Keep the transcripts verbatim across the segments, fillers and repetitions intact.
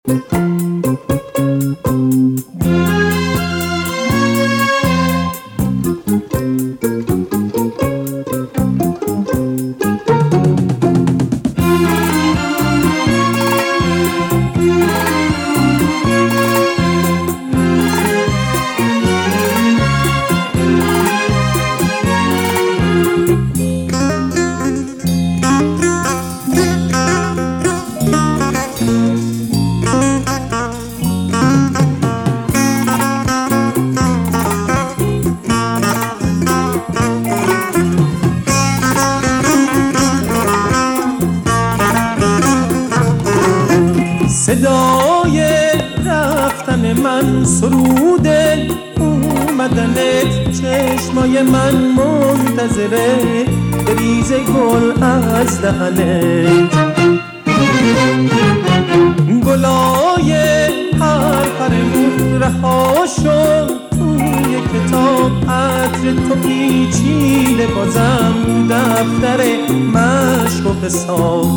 صدای رفتن من سرود اومدنت، چشمای من منتظره بریز گل از دهنت. گلای هر پرمون رها شد توی کتاب، عطر تو پیچیده بازم دفتر مشق و حساب.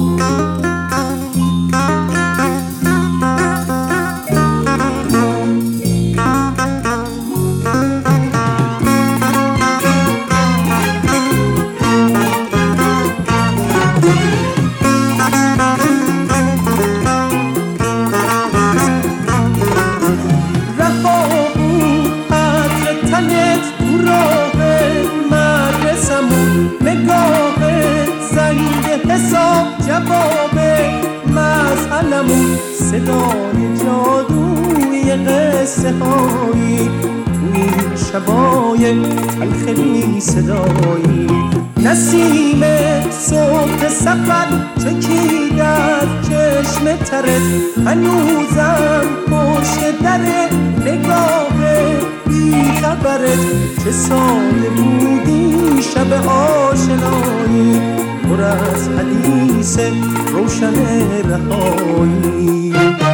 حساب جواب مسئلمون، صدای جادوی قصه هایی توی شبای تلخی صدایی. نسیم صبح سفر چکید از چشم ترت، هنوزم پشت در نگاه بی خبرت. چه ساده بودی شب آشنایی، پر از حدیث روشن رهایی.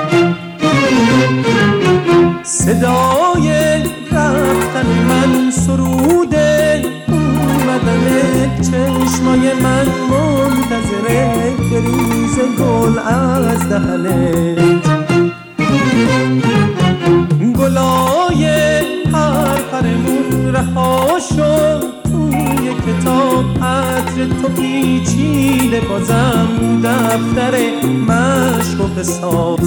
صدای رفتن من سرود اومدنت، چشمای من منتظره بریز گل از دهنت. گلای هر پرمون رها شد توی کتاب، عطر تو پیچیده بازم دفتر مشق و حساب.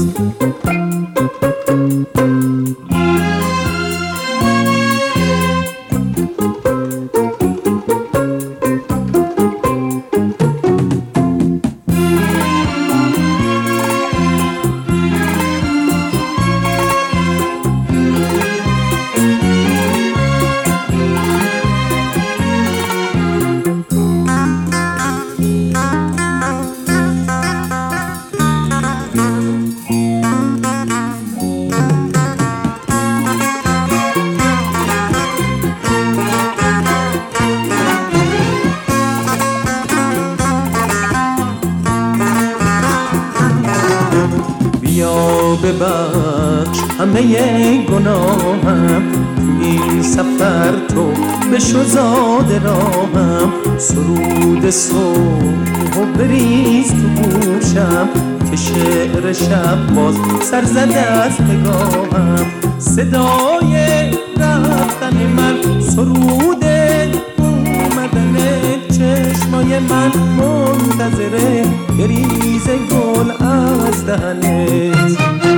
بیا ببخش همه گناهم، تو این سفر تو بشو زاد راهم. سرود صبح و بریز تو گوشم، که شعر شب باز سر زده از نگاهم. صدای رفتن من سرود اومدنت، چشمای من منتظره بریز گل از دهنت.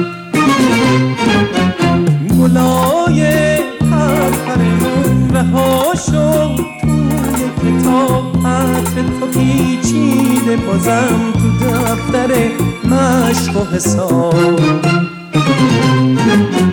گلای هر پرمون رها شد توی کتاب، عطر تو پیچیده بازم تو دفتر مشق و حساب.